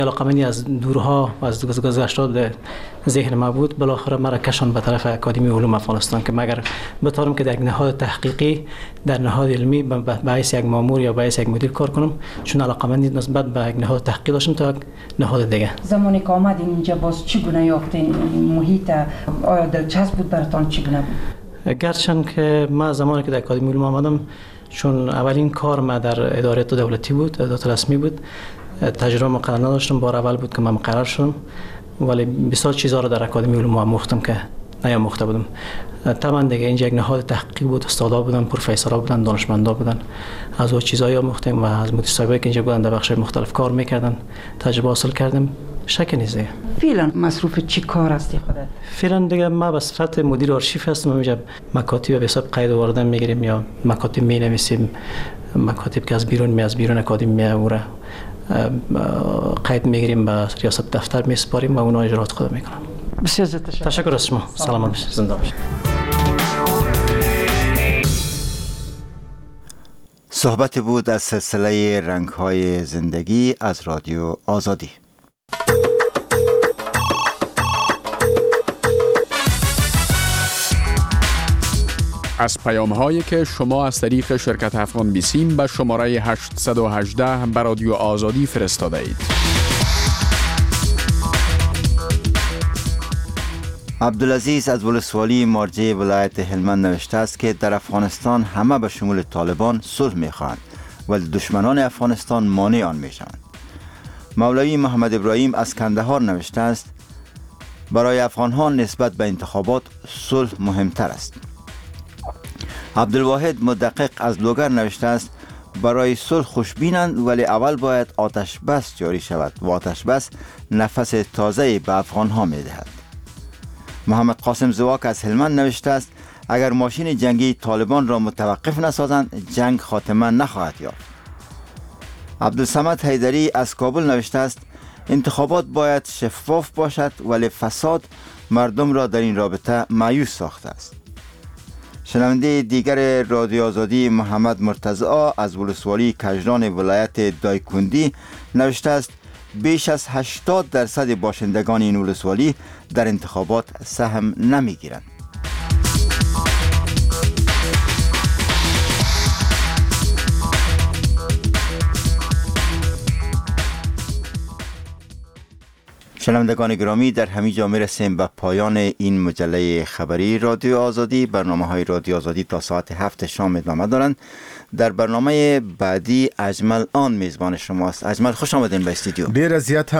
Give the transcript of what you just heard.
علاقمندی از دورها و از گذشته در ذهن ما بود. بالاخره مرا کشان به طرف اکادمی علوم افغانستان که مگر بتوانم که در یک نهاد تحقیقی، در نهاد علمی به حیث یک مامور یا به حیث یک مدیر کار کنم، چون علاقمندی نسبت به یک نهاد تحقیقی داشتم تا یک نهاد دیگه. زمانی که آمدین اینجا باز چگونه یافتین محیط؟ آیا دلچسب بود براتان؟ چگونه بود؟ گرچند که ما زمانی که در اکادمی علوم آمدم، چون اولین کار ما در ادارات دولتی بود، ادارات رسمی بود، تجربه مقرر نداشتم. بار اول بود که من مقرر شدم، ولی بسیار چیزها رو در اکادمی علوم آموختم که نیاموخته بودم. طبعا دیگه اینجا یک نهاد تحقیقی بود، استادا بودن، پروفسورها بودن، دانشمندا بودن. از اون چیزایی آموختیم و از مدیر که اینجا بودن در بخش مختلف کار میکردن، تجربه حاصل کردیم. شک نیست. فعلا مصروف چی کار هستی خودت؟ فعلا دیگه ما به صفت مدیر آرشیو هستم. اینجا مکاتب به حساب قید آوردن میگیریم یا مکاتب مینویسیم. مکاتب که از بیرون اکادمی میاره قید میگیریم، به ریاست دفتر میسپاریم و اونا اجرات خود میکنن. بسیار تشکر از شما. سلامت باشید. زنده باشید. صحبت بود از سلسله رنگ‌های زندگی از رادیو آزادی. از پیام‌هایی که شما از طریق شرکت افغان بیسیم به شماره 818 به رادیو آزادی فرستاده اید. عبدالعزیز از ولسوالی مارجه ولایت هلمند نوشته است که در افغانستان همه به شمول طالبان صلح می‌خواهند ولی دشمنان افغانستان مانع آن می‌شوند. مولوی محمد ابراهیم از کندهار نوشته است برای افغان‌ها نسبت به انتخابات صلح مهمتر است. عبدالواحد مدقق از لوگر نوشته است برای صلح خوشبینند ولی اول باید آتش بس جاری شود و آتش بس نفس تازه به افغان‌ها می‌دهد. محمد قاسم زواک از هلمند نوشته است اگر ماشین جنگی طالبان را متوقف نسازند جنگ خاتمه نخواهد یافت. عبدالصمد حیدری از کابل نوشته است انتخابات باید شفاف باشد ولی فساد مردم را در این رابطه مایوس ساخته است. شنونده دیگر رادیو آزادی محمد مرتضی از ولسوالی کجران ولایت دایکندی نوشته است بیش از 80% باشندگان این ولسوالی در انتخابات سهم نمیگیرند. شنوندگان گرامی، در همین جا میرسیم به پایان این مجله خبری رادیو آزادی. برنامه‌های رادیو آزادی تا ساعت 7 شام ادامه دارند. در برنامه بعدی اجمل آن میزبان شماست. اجمل خوش آمدین به استودیو. دیر از